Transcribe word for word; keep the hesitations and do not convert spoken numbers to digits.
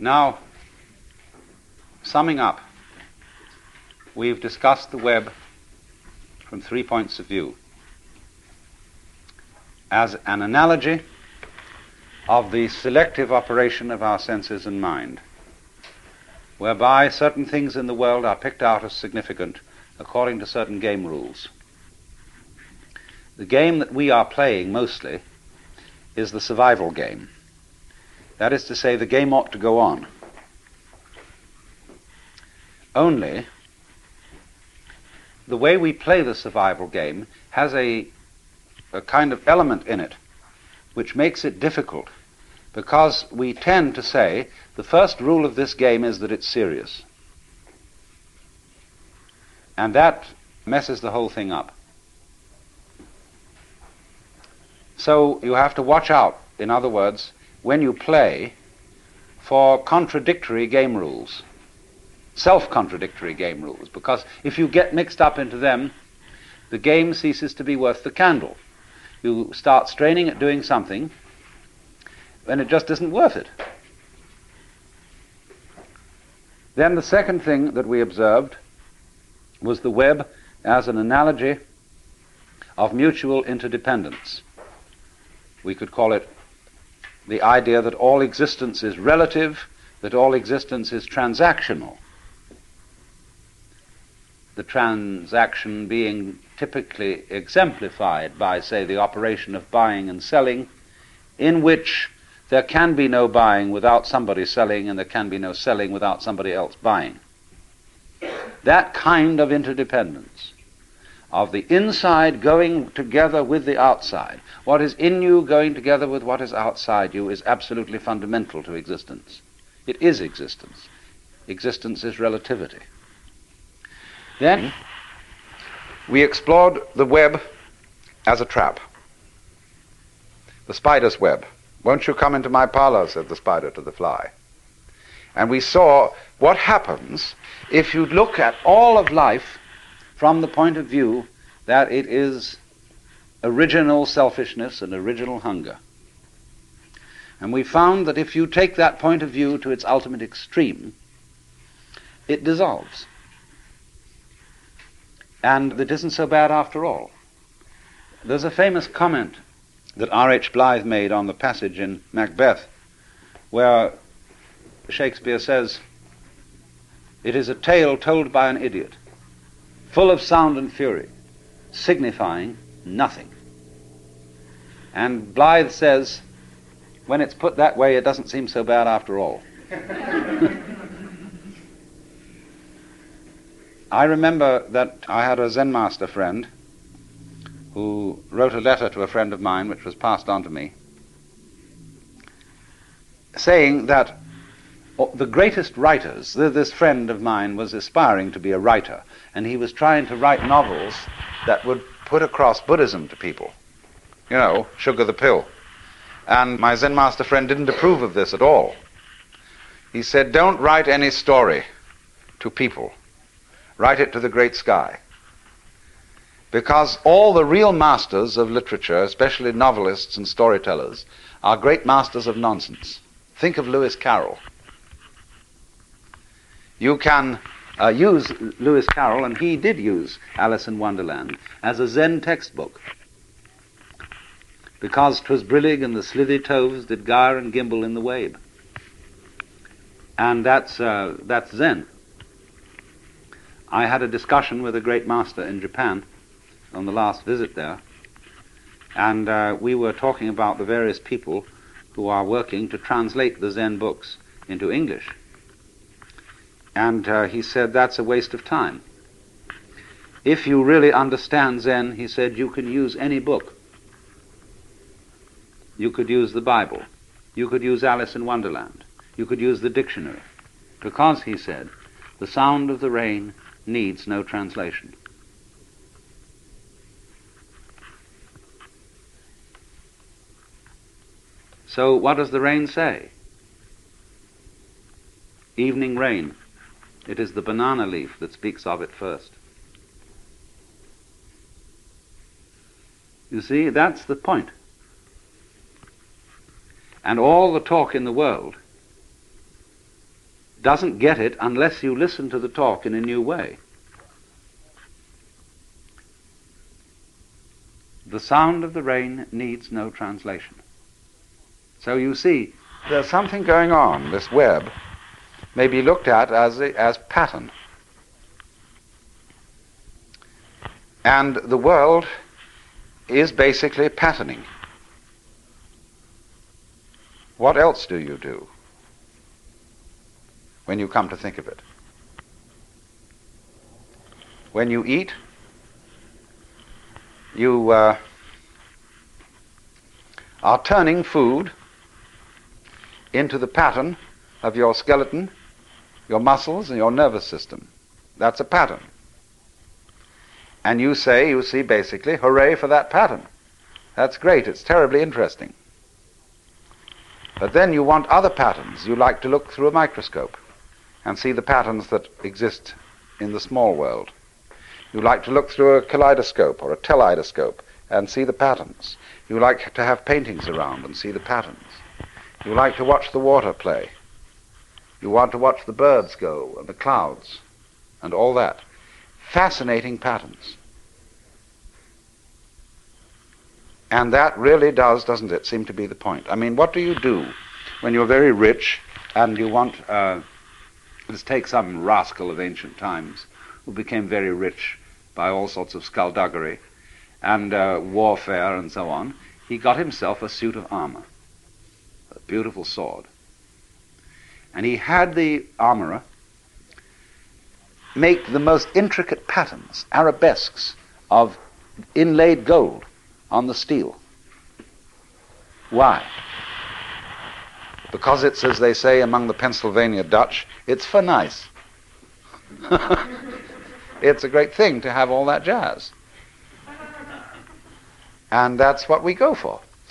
Now, summing up, we've discussed the web from three points of view. As an analogy of the selective operation of our senses and mind, whereby certain things in the world are picked out as significant according to certain game rules. The game that we are playing mostly is the survival game. That is to say, the game ought to go on. Only, the way we play the survival game has a, a kind of element in it which makes it difficult, because we tend to say the first rule of this game is that it's serious. And that messes the whole thing up. So you have to watch out, in other words, when you play, for contradictory game rules, self-contradictory game rules, because if you get mixed up into them, the game ceases to be worth the candle. You start straining at doing something, and it just isn't worth it. Then the second thing that we observed was the web as an analogy of mutual interdependence. We could call it the idea that all existence is relative, that all existence is transactional. The transaction being typically exemplified by, say, the operation of buying and selling, in which there can be no buying without somebody selling, and there can be no selling without somebody else buying. That kind of interdependence, of the inside going together with the outside, what is in you going together with what is outside you, is absolutely fundamental to existence. It is existence. Existence is relativity. Then we explored the web as a trap. The spider's web. "Won't you come into my parlor," said the spider to the fly. And we saw what happens if you look at all of life from the point of view that it is original selfishness and original hunger. And we found that if you take that point of view to its ultimate extreme, it dissolves. And it isn't so bad after all. There's a famous comment that R H Blythe made on the passage in Macbeth, where Shakespeare says, "It is a tale told by an idiot, full of sound and fury, signifying nothing." And Blythe says, when it's put that way, it doesn't seem so bad after all. I remember that I had a Zen master friend who wrote a letter to a friend of mine, which was passed on to me, saying that the greatest writers, this friend of mine was aspiring to be a writer, and he was trying to write novels that would put across Buddhism to people. You know, Sugar the Pill. And my Zen master friend didn't approve of this at all. He said, "Don't write any story to people. Write it to the great sky." Because all the real masters of literature, especially novelists and storytellers, are great masters of nonsense. Think of Lewis Carroll. You can uh, use Lewis Carroll, and he did use Alice in Wonderland, as a Zen textbook. Because 'twas brillig and the slithy toves did gyre and gimble in the wabe. And that's, uh, that's Zen. I had a discussion with a great master in Japan on the last visit there, and uh, we were talking about the various people who are working to translate the Zen books into English. And uh, he said, that's a waste of time. If you really understand Zen, he said, you can use any book. You could use the Bible. You could use Alice in Wonderland. You could use the dictionary. Because, he said, the sound of the rain needs no translation. So what does the rain say? Evening rain. It is the banana leaf that speaks of it first. You see, that's the point. And all the talk in the world doesn't get it unless you listen to the talk in a new way. The sound of the rain needs no translation. So you see, there's something going on. This web may be looked at as a, as pattern. And the world is basically patterning. What else do you do when you come to think of it? When you eat, you uh, are turning food into the pattern of your skeleton, your muscles, and your nervous system. That's a pattern. And you say, you see, basically, hooray for that pattern. That's great, it's terribly interesting. But then you want other patterns. You like to look through a microscope and see the patterns that exist in the small world. You like to look through a kaleidoscope or a teleidoscope and see the patterns. You like to have paintings around and see the patterns. You like to watch the water play. You want to watch the birds go and the clouds and all that. Fascinating patterns. And that really does, doesn't it, seem to be the point. I mean, what do you do when you're very rich and you want, uh, let's take some rascal of ancient times who became very rich by all sorts of skullduggery and uh, warfare and so on. He got himself a suit of armor, a beautiful sword. And he had the armorer make the most intricate patterns, arabesques, of inlaid gold on the steel. Why? Because it's, as they say among the Pennsylvania Dutch, it's for nice. It's a great thing to have all that jazz. And that's what we go for.